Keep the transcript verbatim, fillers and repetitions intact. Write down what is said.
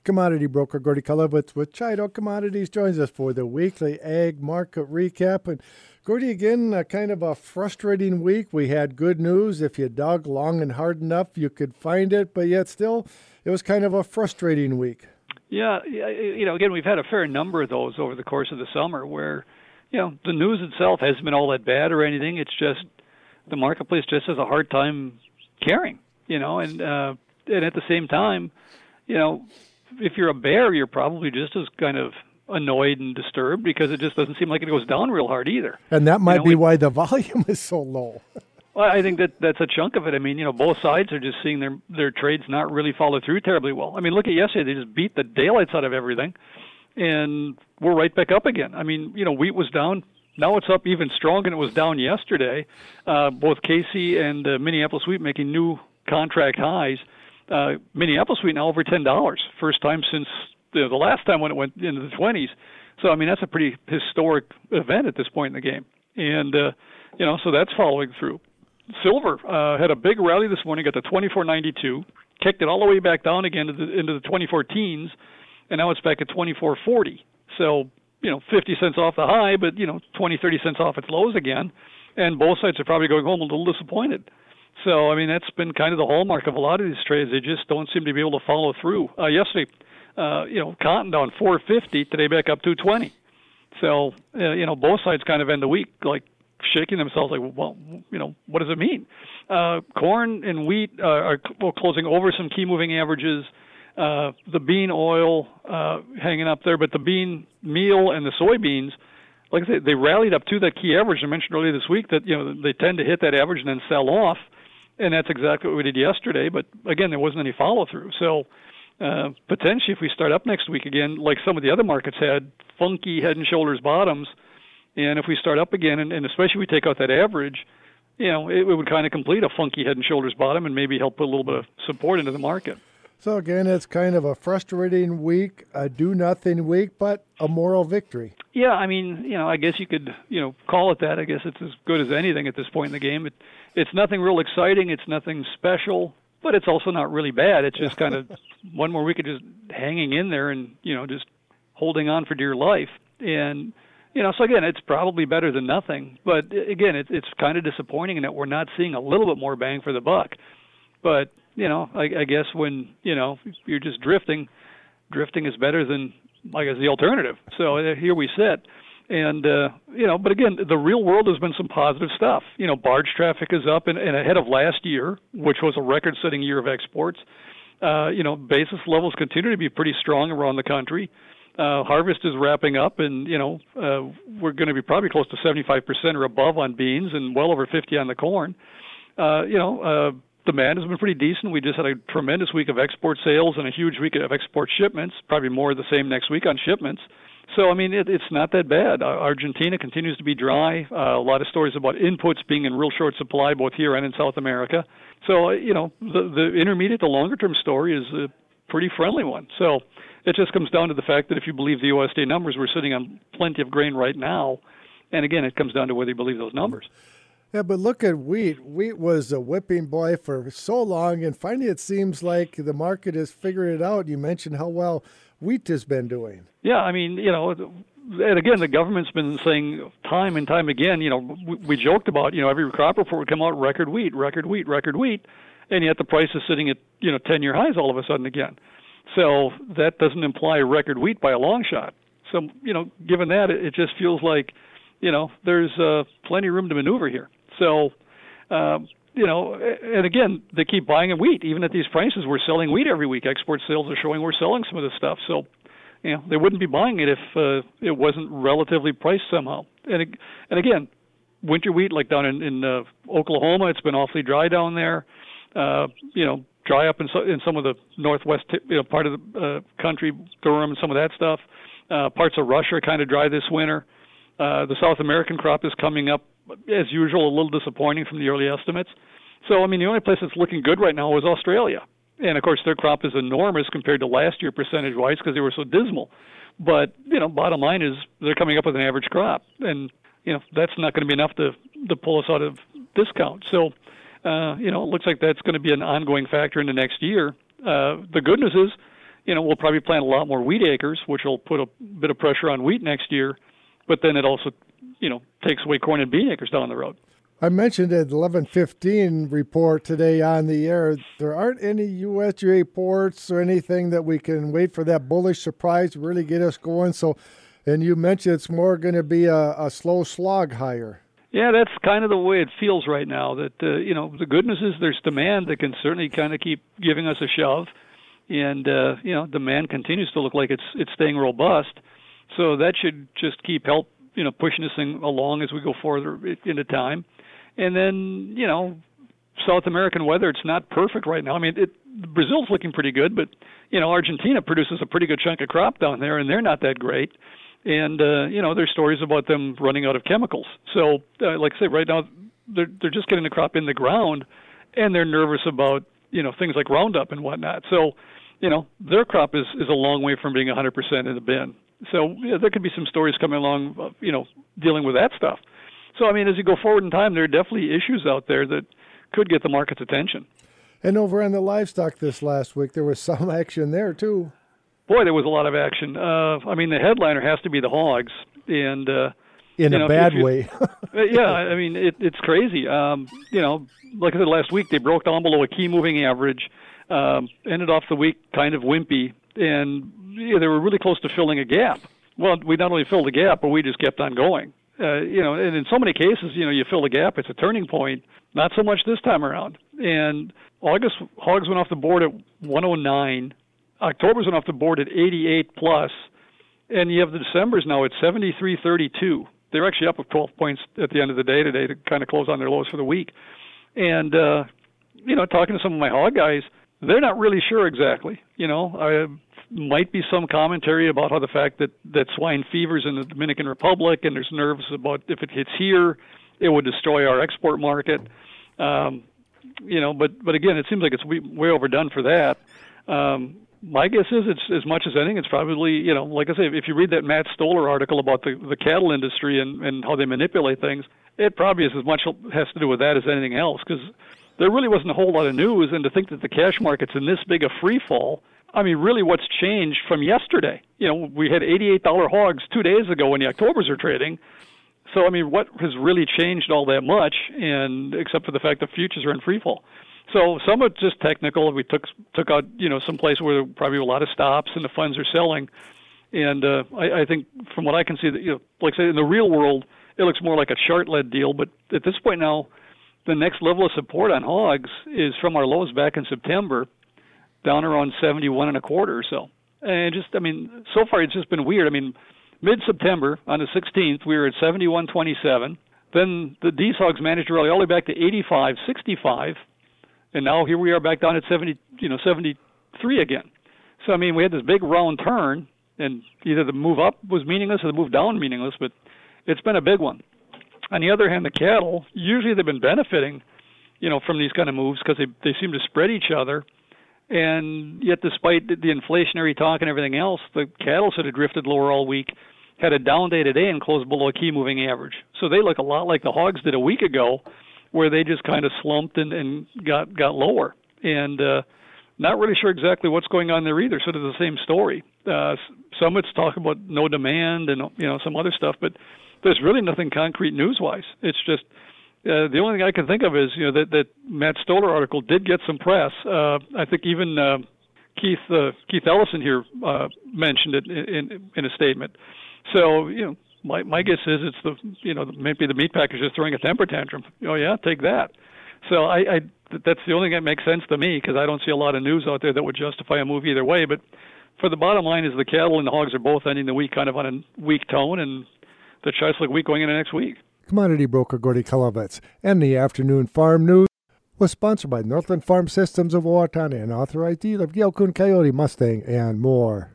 Commodity broker Gordy Kulowitz with Chido Commodities joins us for the weekly ag market recap. And Gordy, again, uh, kind of a frustrating week. We had good news. If you dug long and hard enough, you could find it, but yet still, it was kind of a frustrating week. Yeah, you know, again, we've had a fair number of those over the course of the summer where, you know, the news itself hasn't been all that bad or anything. It's just the marketplace just has a hard time caring, you know, and uh, and at the same time, you know, if you're a bear, you're probably just as kind of annoyed and disturbed because it just doesn't seem like it goes down real hard either. And that might you know, be we, why the volume is so low. Well, I think that that's a chunk of it. I mean, you know, both sides are just seeing their their trades not really follow through terribly well. I mean, look at yesterday; they just beat the daylights out of everything, and we're right back up again. I mean, you know, wheat was down. Now it's up even stronger than it was down yesterday. Uh, both Casey and uh, Minneapolis wheat making new contract highs. Uh, Minneapolis wheat now over ten dollars, first time since you know, the last time when it went into the twenties. So, I mean, that's a pretty historic event at this point in the game. And, uh, you know, so that's following through. Silver uh, had a big rally this morning, got to twenty-four ninety-two, kicked it all the way back down again to the, into the twenty-four teens, and now it's back at twenty-four forty. So, you know, fifty cents off the high, but, you know, twenty, thirty cents off its lows again. And both sides are probably going home a little disappointed. So, I mean, that's been kind of the hallmark of a lot of these trades. They just don't seem to be able to follow through. Uh, yesterday, uh, you know, cotton down four fifty, today back up two twenty. So, uh, you know, both sides kind of end the week like shaking themselves like, well, you know, what does it mean? Uh, corn and wheat uh, are well, closing over some key moving averages. Uh, the bean oil uh, hanging up there, but the bean meal and the soybeans, like I said, they rallied up to that key average. I mentioned earlier this week that, you know, they tend to hit that average and then sell off, and that's exactly what we did yesterday. But, again, there wasn't any follow-through. So uh, potentially if we start up next week again, like some of the other markets had, funky head and shoulders bottoms, and if we start up again, and, and especially if we take out that average, you know, it, it would kind of complete a funky head and shoulders bottom and maybe help put a little bit of support into the market. So, again, it's kind of a frustrating week, a do-nothing week, but a moral victory. Yeah, I mean, you know, I guess you could, you know, call it that. I guess it's as good as anything at this point in the game. It, it's nothing real exciting. It's nothing special, but it's also not really bad. It's just kind of one more week of just hanging in there and, you know, just holding on for dear life. And, you know, so, again, it's probably better than nothing. But, again, it, it's kind of disappointing in that we're not seeing a little bit more bang for the buck. But, you know, I, I guess when, you know, you're just drifting, drifting is better than, I guess, the alternative. So uh, here we sit. And, uh, you know, but again, the real world has been some positive stuff. You know, barge traffic is up and, and ahead of last year, which was a record-setting year of exports. Uh, you know, basis levels continue to be pretty strong around the country. Uh, harvest is wrapping up, and, you know, uh, we're going to be probably close to seventy-five percent or above on beans and well over fifty on the corn. Uh, you know, uh, demand has been pretty decent. We just had a tremendous week of export sales and a huge week of export shipments, probably more of the same next week on shipments. So, I mean, it, it's not that bad. Uh, Argentina continues to be dry. Uh, a lot of stories about inputs being in real short supply both here and in South America. So, uh, you know, the, the intermediate to longer-term story is a pretty friendly one. So it just comes down to the fact that if you believe the U S D A numbers, we're sitting on plenty of grain right now. And, again, it comes down to whether you believe those numbers. Yeah, but look at wheat. Wheat was a whipping boy for so long, and finally it seems like the market has figured it out. You mentioned how well wheat has been doing. Yeah, I mean, you know, and again, the government's been saying time and time again, you know, we, we joked about, you know, every crop report would come out, record wheat, record wheat, record wheat, and yet the price is sitting at, you know, ten-year highs all of a sudden again. So that doesn't imply record wheat by a long shot. So, you know, given that, it, it just feels like, you know, there's uh, plenty of room to maneuver here. So, uh, you know, and again, they keep buying in wheat. Even at these prices, we're selling wheat every week. Export sales are showing we're selling some of this stuff. So, you know, they wouldn't be buying it if uh, it wasn't relatively priced somehow. And and again, winter wheat, like down in, in uh, Oklahoma, it's been awfully dry down there. Uh, you know, dry up in, so, in some of the northwest you know, part of the uh, country, Durham and some of that stuff. Uh, parts of Russia are kind of dry this winter. Uh, the South American crop is coming up, as usual, a little disappointing from the early estimates. So, I mean, the only place that's looking good right now is Australia. And, of course, their crop is enormous compared to last year percentage-wise because they were so dismal. But, you know, bottom line is they're coming up with an average crop. And, you know, that's not going to be enough to, to pull us out of discount. So, uh, you know, it looks like that's going to be an ongoing factor in the next year. Uh, the good news is, you know, we'll probably plant a lot more wheat acres, which will put a bit of pressure on wheat next year. But then it also, you know, takes away corn and bean acres down the road. I mentioned at eleven fifteen report today on the air, there aren't any U S D A reports or anything that we can wait for that bullish surprise to really get us going. So, and you mentioned it's more going to be a, a slow slog higher. Yeah, that's kind of the way it feels right now. That, uh, you know, the good news is there's demand that can certainly kind of keep giving us a shove. And, uh, you know, demand continues to look like it's it's staying robust. So that should just keep help, you know, pushing this thing along as we go further into time. And then, you know, South American weather, it's not perfect right now. I mean, it, Brazil's looking pretty good, but, you know, Argentina produces a pretty good chunk of crop down there, and they're not that great. And, uh, you know, there's stories about them running out of chemicals. So, uh, like I say, right now, they're, they're just getting the crop in the ground, and they're nervous about, you know, things like Roundup and whatnot. So, you know, their crop is, is a long way from being one hundred percent in the bin. So yeah, there could be some stories coming along, uh, you know, dealing with that stuff. So, I mean, as you go forward in time, there are definitely issues out there that could get the market's attention. And over on the livestock this last week, there was some action there, too. Boy, there was a lot of action. Uh, I mean, the headliner has to be the hogs. and uh, In you a know, bad you, way. Yeah, I mean, it, it's crazy. Um, you know, like I said, last week, they broke down below a key moving average, um, ended off the week kind of wimpy, and yeah, they were really close to filling a gap. Well, we not only filled the gap, but we just kept on going. Uh, you know, and in so many cases, you know, you fill the gap, it's a turning point. Not so much this time around. And August hogs went off the board at one oh nine. October's went off the board at eighty-eight plus, and you have the December's now at seventy-three thirty-two. They're actually up with twelve points at the end of the day today to kind of close on their lows for the week. And uh, you know, talking to some of my hog guys, they're not really sure exactly. You know, I might be some commentary about how the fact that, that swine fever's in the Dominican Republic, and there's nerves about if it hits here, it would destroy our export market. Um, you know, but but again, it seems like it's way, way overdone for that. Um, my guess is it's as much as anything, it's probably, you know, like I say, if you read that Matt Stoller article about the, the cattle industry and, and how they manipulate things, it probably is as much has to do with that as anything else, because there really wasn't a whole lot of news. And to think that the cash market's in this big a free fall, I mean, really what's changed from yesterday? You know, we had eighty-eight dollars hogs two days ago when the Octobers are trading. So, I mean, what has really changed all that much, and except for the fact that futures are in free fall? So some of it's just technical. We took took out, you know, some place where there were probably a lot of stops and the funds are selling. And uh, I, I think from what I can see, that, you know, like I say, in the real world, it looks more like a chart-led deal. But at this point now, the next level of support on hogs is from our lows back in September, down around seventy-one and a quarter or so. And just, I mean, so far it's just been weird. I mean, mid-September, on the sixteenth, we were at seventy-one twenty-seven. Then the D S hogs managed to rally all the way back to eighty-five sixty-five. And now here we are back down at seventy, you know, seventy-three again. So, I mean, we had this big round turn, and either the move up was meaningless or the move down meaningless, but it's been a big one. On the other hand, the cattle, usually they've been benefiting, you know, from these kind of moves because they, they seem to spread each other. And yet, despite the inflationary talk and everything else, the cattle sort of drifted lower all week, had a down day today and closed below a key moving average. So they look a lot like the hogs did a week ago, where they just kind of slumped and, and got got lower. And uh, not really sure exactly what's going on there either. Sort of the same story. Uh, some it's talk about no demand and, you know, some other stuff, but there's really nothing concrete news-wise. It's just uh, the only thing I can think of is, you know, that, that Matt Stoller article did get some press. Uh, I think even uh, Keith uh, Keith Ellison here uh, mentioned it in, in, in a statement. So, you know, my my guess is it's the, you know, maybe the meat packers just throwing a temper tantrum. Oh yeah, take that. So I, I that's the only thing that makes sense to me, because I don't see a lot of news out there that would justify a move either way. But for the bottom line is the cattle and the hogs are both ending the week kind of on a weak tone, and the charts look weak going into next week. Commodity broker Gordy Kolovets. And the afternoon farm news was sponsored by Northland Farm Systems of Owatonna, an authorized dealer of Yale Coon Coyote, Mustang, and more.